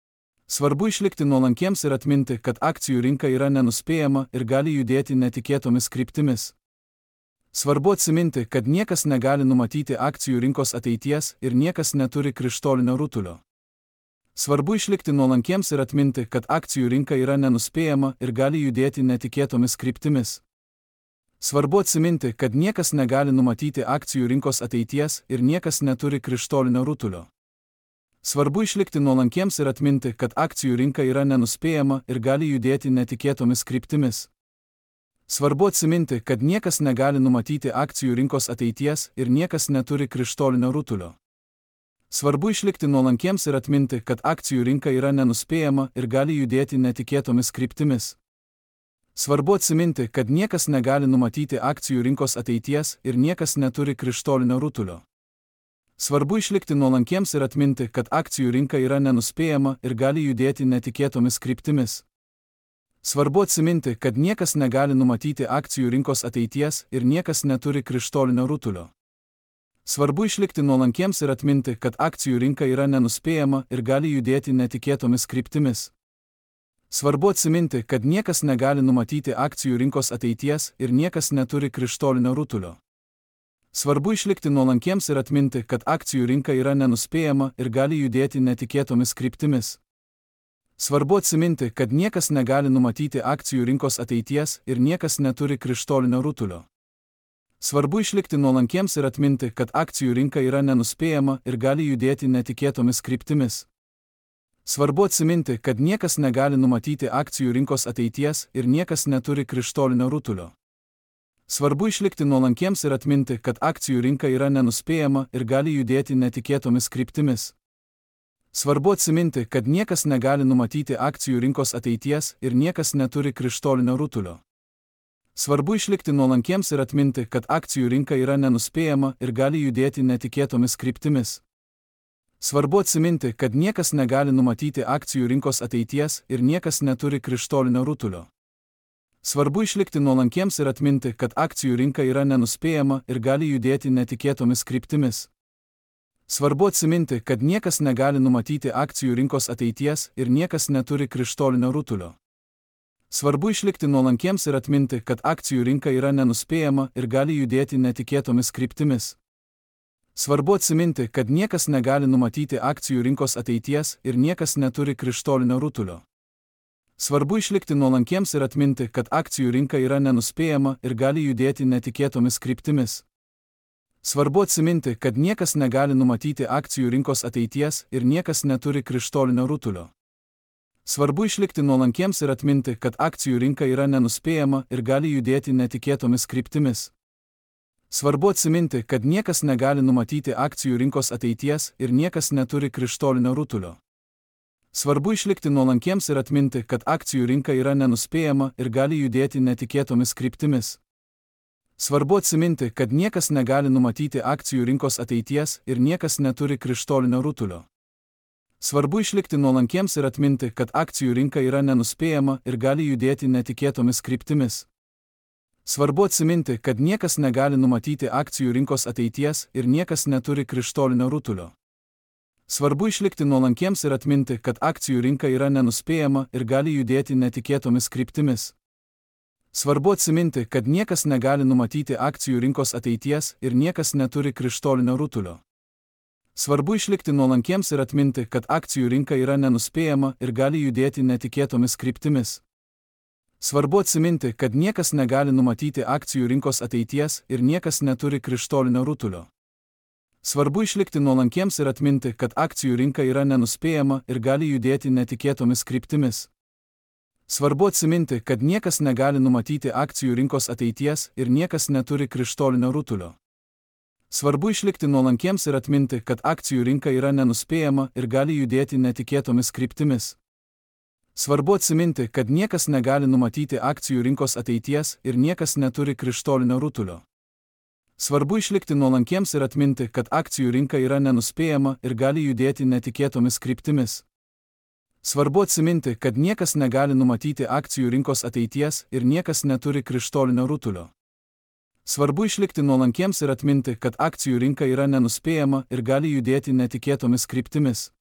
Svarbu išlikti nuolankiems ir atminti, kad akcijų rinka yra nenuspėjama ir gali judėti netikėtomis kryptimis. Svarbu atsiminti, kad niekas negali numatyti akcijų rinkos ateities ir niekas neturi krištolinio rutulio. Svarbu išlikti nuolankiems ir atminti, kad akcijų rinka yra nenuspėjama ir gali judėti netikėtomis kryptimis. Svarbu atsiminti, kad niekas negali numatyti akcijų rinkos ateities ir niekas neturi krištolinio rutulio. Svarbu išlikti nuolankiems ir atminti, kad akcijų rinka yra nenuspėjama ir gali judėti netikėtomis kryptimis. Svarbu atsiminti, kad niekas negali numatyti akcijų rinkos ateities ir niekas neturi krištolinio rutulio. Svarbu išlikti nuolankiems ir atminti, kad akcijų rinka yra nenuspėjama ir gali judėti netikėtomis kryptimis. Svarbu atsiminti, kad niekas negali numatyti akcijų rinkos ateities ir niekas neturi krištolinio rutulio. Svarbu išlikti nuolankiems ir atminti, kad akcijų rinka yra nenuspėjama ir gali judėti netikėtomis kryptimis. Svarbu atsiminti, kad niekas negali numatyti akcijų rinkos ateities ir niekas neturi krištolinio rutulio. Svarbu išlikti nuolankiems ir atminti, kad akcijų rinka yra nenuspėjama ir gali judėti netikėtomis kryptimis. Svarbu atsiminti, kad niekas negali numatyti akcijų rinkos ateities ir niekas neturi krištolinio rutulio. Svarbu išlikti nuolankiems ir atminti, kad akcijų rinka yra nenuspėjama ir gali judėti netikėtomis kryptimis. Svarbu atsiminti, kad niekas negali numatyti akcijų rinkos ateities ir niekas neturi krištolinio rutulio. Svarbu išlikti nuolankiems ir atminti, kad akcijų rinka yra nenuspėjama ir gali judėti netikėtomis kryptimis. Svarbu atsiminti, kad niekas negali numatyti akcijų rinkos ateities ir niekas neturi krištolinio rutulio. Svarbu išlikti nuolankiems ir atminti, kad akcijų rinka yra nenuspėjama ir gali judėti netikėtomis kryptimis. Svarbu atsiminti, kad niekas negali numatyti akcijų rinkos ateities ir niekas neturi krištolinio rutulio. Svarbu išlikti nuolankiems ir atminti, kad akcijų rinka yra nenuspėjama ir gali judėti netikėtomis kryptimis. Svarbu atsiminti, kad niekas negali numatyti akcijų rinkos ateities ir niekas neturi krištolinio rutulio. Svarbu išlikti nuolankiems ir atminti, kad akcijų rinka yra nenuspėjama ir gali judėti netikėtomis kryptimis. Svarbu atsiminti, kad niekas negali numatyti akcijų rinkos ateities ir niekas neturi krištolinio rutulio. Svarbu išlikti nuolankiems ir atminti, kad akcijų rinka yra nenuspėjama ir gali judėti netikėtomis kryptimis. Svarbu atsiminti, kad niekas negali numatyti akcijų rinkos ateities ir niekas neturi krištolinio rutulio. Svarbu išlikti nuolankiems ir atminti, kad akcijų rinka yra nenuspėjama ir gali judėti netikėtomis kryptimis. Svarbu atsiminti, kad niekas negali numatyti akcijų rinkos ateities ir niekas neturi krištolinio rutulio. Svarbu išlikti nuolankiems ir atminti, kad akcijų rinka yra nenuspėjama ir gali judėti netikėtomis kryptimis. Svarbu atsiminti, kad niekas negali numatyti akcijų rinkos ateities ir niekas neturi krištolinio rutulio. Svarbu išlikti nuolankiems ir atminti, kad akcijų rinka yra nenuspėjama ir gali judėti netikėtomis kryptimis. Svarbu atsiminti, kad niekas negali numatyti akcijų rinkos ateities ir niekas neturi krištolinio rutulio. Svarbu išlikti nuolankiems ir atminti, kad akcijų rinka yra nenuspėjama ir gali judėti netikėtomis kryptimis. Svarbu atsiminti, kad niekas negali numatyti akcijų rinkos ateities ir niekas neturi krištolinio rutulio. Svarbu išlikti nuolankiems ir atminti, kad akcijų rinka yra nenuspėjama ir gali judėti netikėtomis kryptimis. Svarbu atsiminti, kad niekas negali numatyti akcijų rinkos ateities ir niekas neturi krištolinio rutulio. Svarbu išlikti nuolankiems ir atminti, kad akcijų rinka yra nenuspėjama ir gali judėti netikėtomis kryptimis. Svarbu atsiminti, kad niekas negali numatyti akcijų rinkos ateities ir niekas neturi krištolinio rutulio. Svarbu išlikti nuolankiems ir atminti, kad akcijų rinka yra nenuspėjama ir gali judėti netikėtomis kryptimis. Svarbu atsiminti, kad niekas negali numatyti akcijų rinkos ateities ir niekas neturi krištolinio rutulio. Svarbu išlikti nuolankiems ir atminti, kad akcijų rinka yra nenuspėjama ir gali judėti netikėtomis kryptimis. Svarbu atsiminti, kad niekas negali numatyti akcijų rinkos ateities ir niekas neturi krištolinio rutulio. Svarbu išlikti nuolankiems ir atminti, kad akcijų rinka yra nenuspėjama ir gali judėti netikėtomis kryptimis. Svarbu atsiminti, kad niekas negali numatyti akcijų rinkos ateities ir niekas neturi krištolinio rutulio. Svarbu išlikti nuolankiems ir atminti, kad akcijų rinka yra nenuspėjama ir gali judėti netikėtomis kryptimis.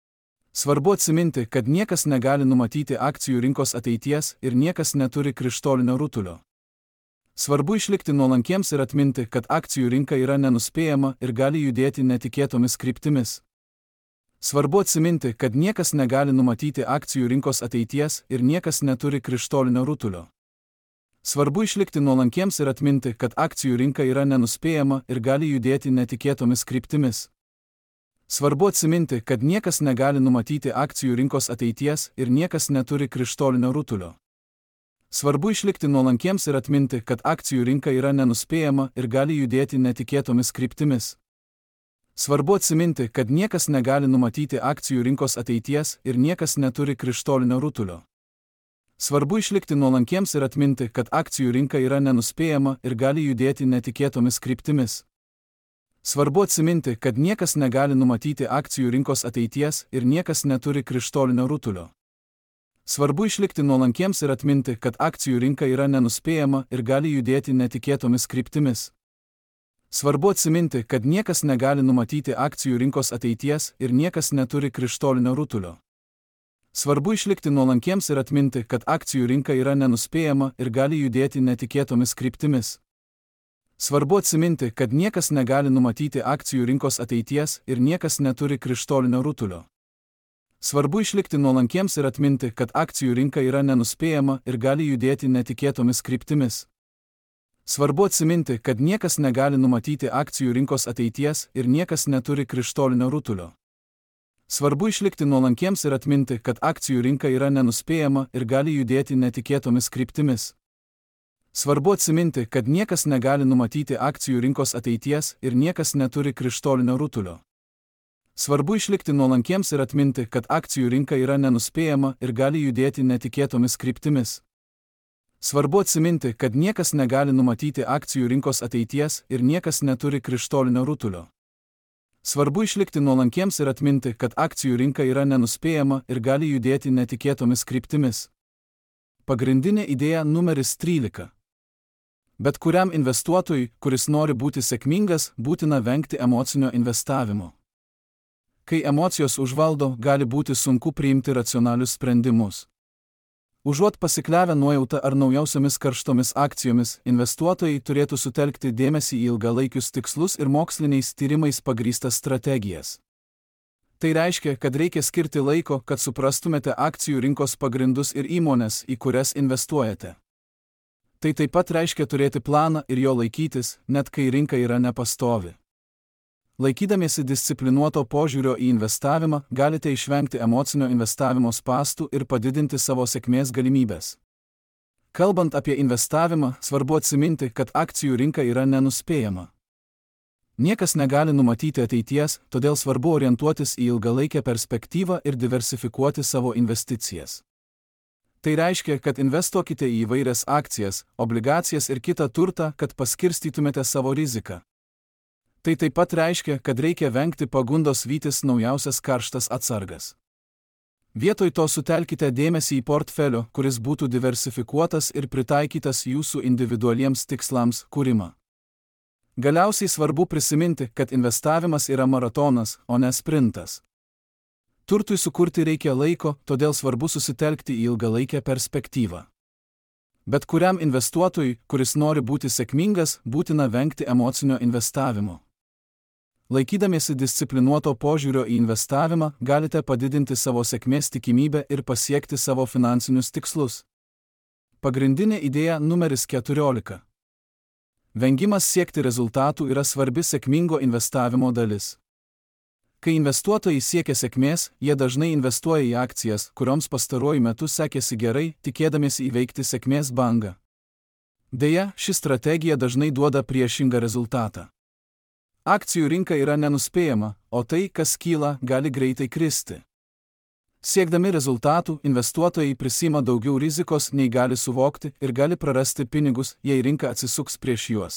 Svarbu atsiminti, kad niekas negali numatyti akcijų rinkos ateities ir niekas neturi krištolinio rutulio. Svarbu išlikti nuolankiems ir atminti, kad akcijų rinka yra nenuspėjama ir gali judėti netikėtomis kryptimis. Svarbu atsiminti, kad niekas negali numatyti akcijų rinkos ateities ir niekas neturi krištolinio rutulio. Svarbu išlikti nuolankiems ir atminti, kad akcijų rinka yra nenuspėjama ir gali judėti netikėtomis kryptimis. Svarbu atsiminti, kad niekas negali numatyti akcijų rinkos ateities ir niekas neturi krištolinio rutulio. Svarbu išlikti nuolankiems ir atminti, kad akcijų rinka yra nenuspėjama ir gali judėti netikėtomis kryptimis. Svarbu atsiminti, kad niekas negali numatyti akcijų rinkos ateities ir niekas neturi krištolinio rutulio. Svarbu išlikti nuolankiems ir atminti, kad akcijų rinka yra nenuspėjama ir gali judėti netikėtomis kryptimis. Svarbu atsiminti, kad niekas negali numatyti akcijų rinkos ateities ir niekas neturi krištolinio rutulio. Svarbu išlikti nuolankiems ir atminti, kad akcijų rinka yra nenuspėjama ir gali judėti netikėtomis kryptimis. Svarbu atsiminti, kad niekas negali numatyti akcijų rinkos ateities ir niekas neturi krištolinio rutulio. Svarbu išlikti nuolankiems ir atminti, kad akcijų rinka yra nenuspėjama ir gali judėti netikėtomis kryptimis. Svarbu atsiminti, kad niekas negali numatyti akcijų rinkos ateities ir niekas neturi krištolinio rutulio. Svarbu išlikti nuolankiems ir atminti, kad akcijų rinka yra nenuspėjama ir gali judėti netikėtomis kryptimis. Svarbu atsiminti, kad niekas negali numatyti akcijų rinkos ateities ir niekas neturi krištolinio rutulio. Svarbu išlikti nuolankiems ir atminti, kad akcijų rinka yra nenuspėjama ir gali judėti netikėtomis kryptimis. Svarbu atsiminti, kad niekas negali numatyti akcijų rinkos ateities ir niekas neturi krištolinio rutulio. Svarbu išlikti nuolankiems ir atminti, kad akcijų rinka yra nenuspėjama ir gali judėti netikėtomis kryptimis. Svarbu atsiminti, kad niekas negali numatyti akcijų rinkos ateities ir niekas neturi krištolinio rutulio. Svarbu išlikti nuolankiems ir atminti, kad akcijų rinka yra nenuspėjama ir gali judėti netikėtomis kryptimis. Pagrindinė idėja numeris trylika. Bet kuriam investuotojui, kuris nori būti sėkmingas, būtina vengti emocinio investavimo. Kai emocijos užvaldo, gali būti sunku priimti racionalius sprendimus. Užuot pasikliavę nuojauta ar naujausiomis karštomis akcijomis, investuotojai turėtų sutelkti dėmesį į ilgalaikius tikslus ir moksliniais tyrimais pagrįstas strategijas. Tai reiškia, kad reikia skirti laiko, kad suprastumėte akcijų rinkos pagrindus ir įmones, į kurias investuojate. Tai taip pat reiškia turėti planą ir jo laikytis, net kai rinka yra nepastovi. Laikydamiesi disciplinuoto požiūrio į investavimą, galite išvengti emocinio investavimo spąstų ir padidinti savo sėkmės galimybės. Kalbant apie investavimą, svarbu atsiminti, kad akcijų rinka yra nenuspėjama. Niekas negali numatyti ateities, todėl svarbu orientuotis į ilgalaikę perspektyvą ir diversifikuoti savo investicijas. Tai reiškia, kad investuokite į įvairias akcijas, obligacijas ir kitą turtą, kad paskirstytumėte savo riziką. Tai taip pat reiškia, kad reikia vengti pagundos vytis naujausias karštas atsargas. Vietoj to sutelkite dėmesį į portfelio, kuris būtų diversifikuotas ir pritaikytas jūsų individualiems tikslams kūrimą. Galiausiai svarbu prisiminti, kad investavimas yra maratonas, o ne sprintas. Turtui sukurti reikia laiko, todėl svarbu susitelkti į ilgalaikę perspektyvą. Bet kuriam investuotojui, kuris nori būti sėkmingas, būtina vengti emocinio investavimo. Laikydamiesi disciplinuoto požiūrio į investavimą, galite padidinti savo sėkmės tikimybę ir pasiekti savo finansinius tikslus. Pagrindinė idėja numeris keturiolika. Vengimas siekti rezultatų yra svarbi sėkmingo investavimo dalis. Kai investuotojai siekia sėkmės, jie dažnai investuoja į akcijas, kurioms pastaruoju metu sekėsi gerai, tikėdamiesi įveikti sėkmės bangą. Deja, ši strategija dažnai duoda priešingą rezultatą. Akcijų rinka yra nenuspėjama, o tai, kas kyla, gali greitai kristi. Siekdami rezultatų, investuotojai prisima daugiau rizikos, nei gali suvokti ir gali prarasti pinigus, jei rinka atsisuks prieš juos.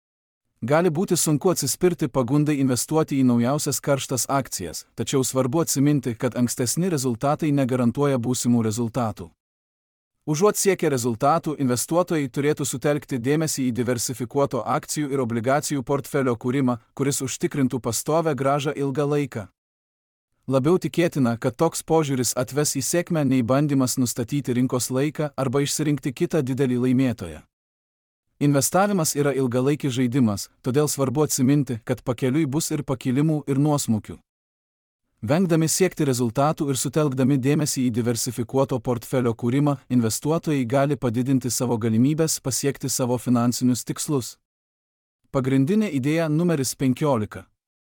Gali būti sunku atsispirti pagundai investuoti į naujausias karštas akcijas, tačiau svarbu atsiminti, kad ankstesni rezultatai negarantuoja būsimų rezultatų. Užuot siekę rezultatų, investuotojai turėtų sutelkti dėmesį į diversifikuoto akcijų ir obligacijų portfelio kūrimą, kuris užtikrintų pastovią grąžą ilgą laiką. Labiau tikėtina, kad toks požiūris atves į sėkmę nei bandymas nustatyti rinkos laiką arba išsirinkti kitą didelį laimėtoją. Investavimas yra ilgalaikis žaidimas, todėl svarbu atsiminti, kad pakeliui bus ir pakilimų ir nuosmukių. Vengdami siekti rezultatų ir sutelkdami dėmesį į diversifikuoto portfelio kūrimą, investuotojai gali padidinti savo galimybes pasiekti savo finansinius tikslus. Pagrindinė idėja numeris penkiolika.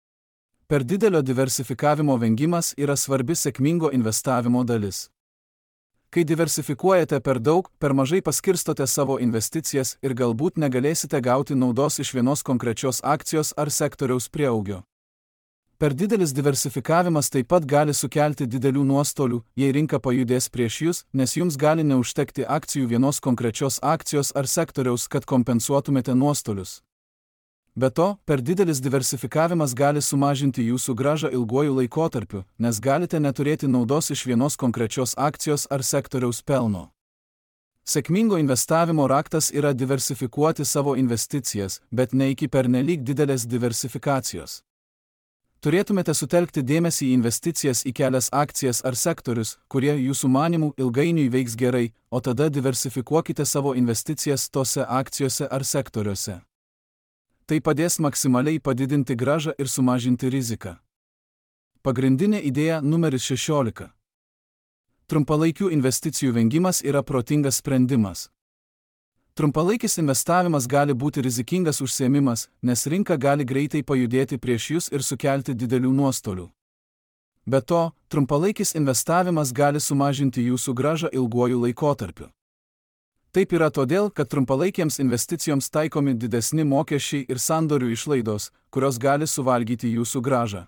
Per didelio diversifikavimo vengimas yra svarbi sėkmingo investavimo dalis. Kai diversifikuojate per daug, per mažai paskirstote savo investicijas ir galbūt negalėsite gauti naudos iš vienos konkrečios akcijos ar sektoriaus prieaugio. Per didelis diversifikavimas taip pat gali sukelti didelių nuostolių, jei rinka pajudės prieš jūs, nes jums gali neužtekti akcijų vienos konkrečios akcijos ar sektoriaus, kad kompensuotumėte nuostolius. Be to, per didelis diversifikavimas gali sumažinti jūsų grąžą ilguoju laikotarpiu, nes galite neturėti naudos iš vienos konkrečios akcijos ar sektoriaus pelno. Sėkmingo investavimo raktas yra diversifikuoti savo investicijas, bet ne iki pernelyg didelės diversifikacijos. Turėtumėte sutelkti dėmesį į investicijas į kelias akcijas ar sektorius, kurie jūsų manimų ilgainiui veiks gerai, o tada diversifikuokite savo investicijas tose akcijose ar sektoriuose. Tai padės maksimaliai padidinti grąžą ir sumažinti riziką. Pagrindinė idėja numeris šešiolika. Trumpalaikių investicijų vengimas yra protingas sprendimas. Trumpalaikis investavimas gali būti rizikingas užsiėmimas, nes rinka gali greitai pajudėti prieš jūs ir sukelti didelių nuostolių. Be to, trumpalaikis investavimas gali sumažinti jūsų grąžą ilguoju laikotarpiu. Taip yra todėl, kad trumpalaikiems investicijoms taikomi didesni mokesčiai ir sandorių išlaidos, kurios gali suvalgyti jūsų grąžą.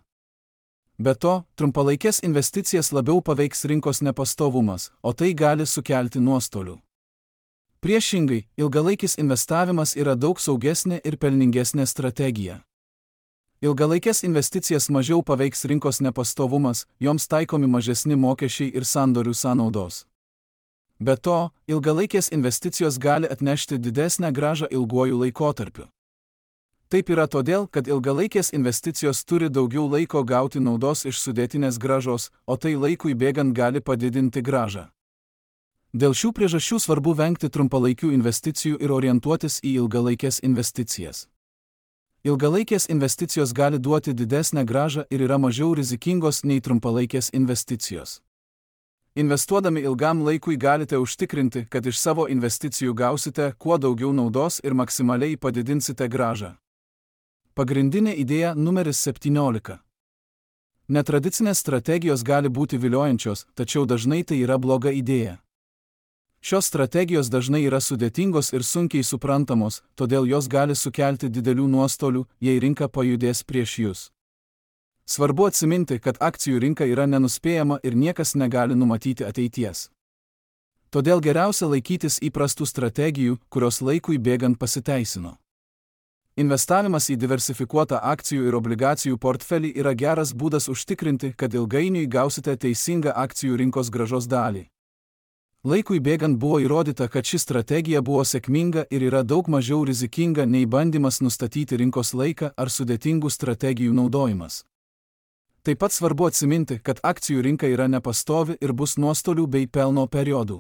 Be to, trumpalaikės investicijas labiau paveiks rinkos nepastovumas, o tai gali sukelti nuostolių. Priešingai, ilgalaikis investavimas yra daug saugesnė ir pelningesnė strategija. Ilgalaikės investicijas mažiau paveiks rinkos nepastovumas, joms taikomi mažesni mokesčiai ir sandorių sąnaudos. Be to, ilgalaikės investicijos gali atnešti didesnę grąžą ilguoju laikotarpiu. Taip yra todėl, kad ilgalaikės investicijos turi daugiau laiko gauti naudos iš sudėtinės grąžos, o tai laikui bėgant gali padidinti grąžą. Dėl šių priežasčių svarbu vengti trumpalaikių investicijų ir orientuotis į ilgalaikės investicijas. Ilgalaikės investicijos gali duoti didesnę grąžą ir yra mažiau rizikingos nei trumpalaikės investicijos. Investuodami ilgam laikui galite užtikrinti, kad iš savo investicijų gausite kuo daugiau naudos ir maksimaliai padidinsite grąžą. Pagrindinė idėja numeris septyniolika. Netradicinės strategijos gali būti viliojančios, tačiau dažnai tai yra bloga idėja. Šios strategijos dažnai yra sudėtingos ir sunkiai suprantamos, todėl jos gali sukelti didelių nuostolių, jei rinka pajudės prieš jūs. Svarbu atsiminti, kad akcijų rinka yra nenuspėjama ir niekas negali numatyti ateities. Todėl geriausia laikytis įprastų strategijų, kurios laikui bėgant pasiteisino. Investavimas į diversifikuotą akcijų ir obligacijų portfelį yra geras būdas užtikrinti, kad ilgainiui gausite teisingą akcijų rinkos grąžos dalį. Laikui bėgant buvo įrodyta, kad ši strategija buvo sėkminga ir yra daug mažiau rizikinga nei bandymas nustatyti rinkos laiką ar sudėtingų strategijų naudojimas. Taip pat svarbu atsiminti, kad akcijų rinka yra nepastovi ir bus nuostolių bei pelno periodų.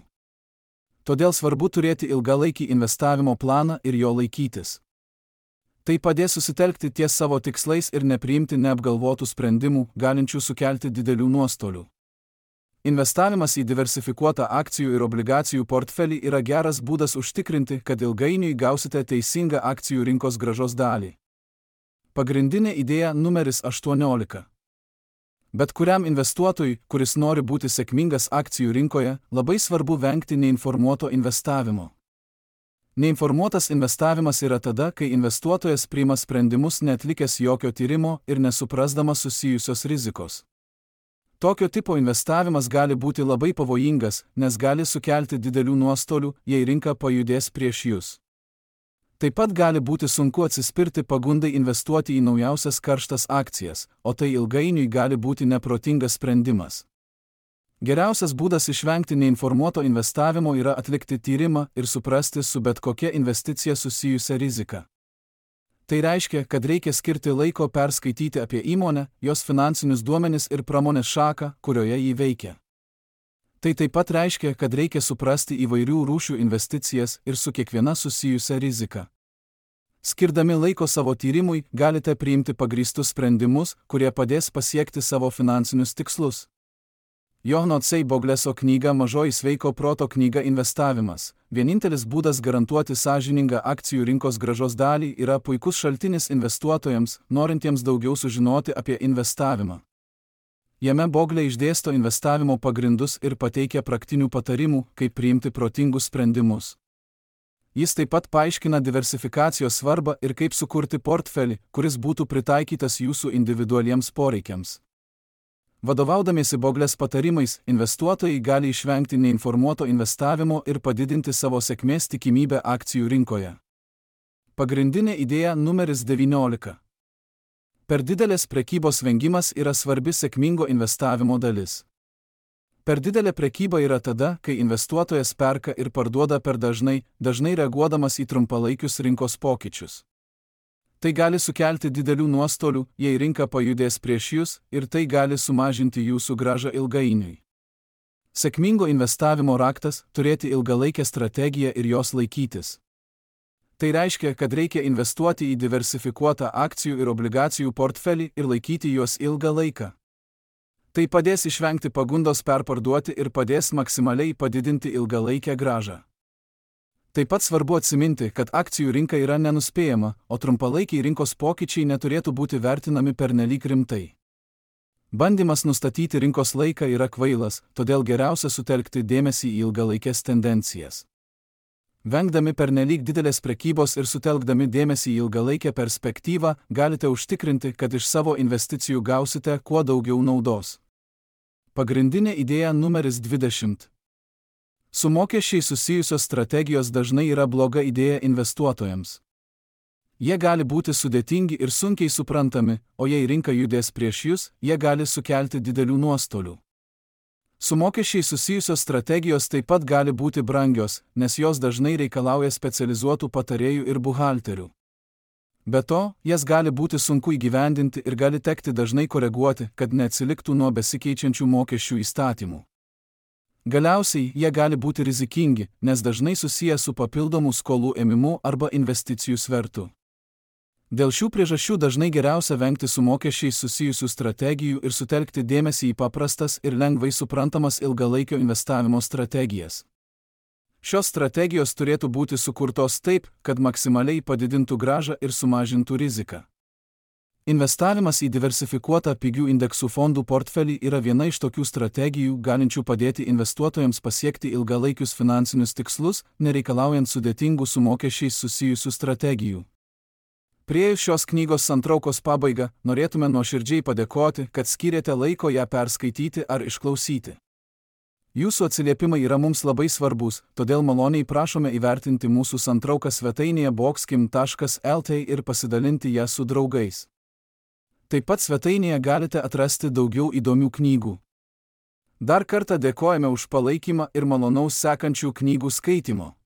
Todėl svarbu turėti ilgalaikį investavimo planą ir jo laikytis. Tai padės susitelkti ties savo tikslais ir nepriimti neapgalvotų sprendimų, galinčių sukelti didelių nuostolių. Investavimas į diversifikuotą akcijų ir obligacijų portfelį yra geras būdas užtikrinti, kad ilgainiui gausite teisingą akcijų rinkos grąžos dalį. Pagrindinė idėja numeris aštuoniolika. Bet kuriam investuotojui, kuris nori būti sėkmingas akcijų rinkoje, labai svarbu vengti neinformuoto investavimo. Neinformuotas investavimas yra tada, kai investuotojas priima sprendimus neatlikęs jokio tyrimo ir nesuprasdamas susijusios rizikos. Tokio tipo investavimas gali būti labai pavojingas, nes gali sukelti didelių nuostolių, jei rinka pajudės prieš jūs. Taip pat gali būti sunku atsispirti pagundai investuoti į naujausias karštas akcijas, o tai ilgainiui gali būti neprotingas sprendimas. Geriausias būdas išvengti neinformuoto investavimo yra atlikti tyrimą ir suprasti su bet kokia investicija susijusią riziką. Tai reiškia, kad reikia skirti laiko perskaityti apie įmonę, jos finansinius duomenis ir pramonės šaką, kurioje jį veikia. Tai taip pat reiškia, kad reikia suprasti įvairių rūšių investicijas ir su kiekviena susijusią riziką. Skirdami laiko savo tyrimui, galite priimti pagrįstus sprendimus, kurie padės pasiekti savo finansinius tikslus. Johno C. Bogleso knyga Mažoji sveiko proto knyga Investavimas. Vienintelis būdas garantuoti sąžiningą akcijų rinkos grąžos dalį yra puikus šaltinis investuotojams, norintiems daugiau sužinoti apie investavimą. Jame Boglė išdėsto investavimo pagrindus ir pateikia praktinių patarimų, kaip priimti protingus sprendimus. Jis taip pat paaiškina diversifikacijos svarbą ir kaip sukurti portfelį, kuris būtų pritaikytas jūsų individualiems poreikiams. Vadovaudamiesi Boglės patarimais, investuotojai gali išvengti neinformuoto investavimo ir padidinti savo sėkmės tikimybę akcijų rinkoje. Pagrindinė idėja numeris devyniolika. Per didelės prekybos vengimas yra svarbi sėkmingo investavimo dalis. Per didelė prekyba yra tada, kai investuotojas perka ir parduoda per dažnai, dažnai reaguodamas į trumpalaikius rinkos pokyčius. Tai gali sukelti didelių nuostolių, jei rinka pajudės prieš jūs, ir tai gali sumažinti jūsų grąžą ilgainiui. Sėkmingo investavimo raktas – turėti ilgalaikę strategiją ir jos laikytis. Tai reiškia, kad reikia investuoti į diversifikuotą akcijų ir obligacijų portfelį ir laikyti juos ilgą laiką. Tai padės išvengti pagundos perparduoti ir padės maksimaliai padidinti ilgalaikę grąžą. Taip pat svarbu atsiminti, kad akcijų rinka yra nenuspėjama, o trumpalaikiai rinkos pokyčiai neturėtų būti vertinami pernelyg rimtai. Bandymas nustatyti rinkos laiką yra kvailas, todėl geriausia sutelkti dėmesį į ilgalaikės tendencijas. Vengdami pernelyg didelės prekybos ir sutelkdami dėmesį į ilgalaikę perspektyvą, galite užtikrinti, kad iš savo investicijų gausite kuo daugiau naudos. Pagrindinė idėja numeris dvidešimt. Su mokesčiai susijusios strategijos dažnai yra bloga idėja investuotojams. Jie gali būti sudėtingi ir sunkiai suprantami, o jei rinka judės prieš jūs, jie gali sukelti didelių nuostolių. Su mokesčiai susijusios strategijos taip pat gali būti brangios, nes jos dažnai reikalauja specializuotų patarėjų ir buhalterių. Be to, jas gali būti sunku įgyvendinti ir gali tekti dažnai koreguoti, kad neatsiliktų nuo besikeičiančių mokesčių įstatymų. Galiausiai, jie gali būti rizikingi, nes dažnai susiję su papildomų skolų ėmimu arba investicijų svertu. Dėl šių priežasčių dažnai geriausia vengti su mokesčiais susijusių strategijų ir sutelkti dėmesį į paprastas ir lengvai suprantamas ilgalaikio investavimo strategijas. Šios strategijos turėtų būti sukurtos taip, kad maksimaliai padidintų grąžą ir sumažintų riziką. Investavimas į diversifikuotą pigių indeksų fondų portfelį yra viena iš tokių strategijų, galinčių padėti investuotojams pasiekti ilgalaikius finansinius tikslus, nereikalaujant sudėtingų su mokesčiais susijusių strategijų. Priėjus šios knygos santraukos pabaigą, norėtume nuoširdžiai padėkoti, kad skyrėte laiko ją perskaityti ar išklausyti. Jūsų atsiliepimai yra mums labai svarbus, todėl maloniai prašome įvertinti mūsų santrauką svetainėje boxkim taškas el t ir pasidalinti ją su draugais. Taip pat svetainėje galite atrasti daugiau įdomių knygų. Dar kartą dėkojame už palaikymą ir malonaus sekančių knygų skaitimo.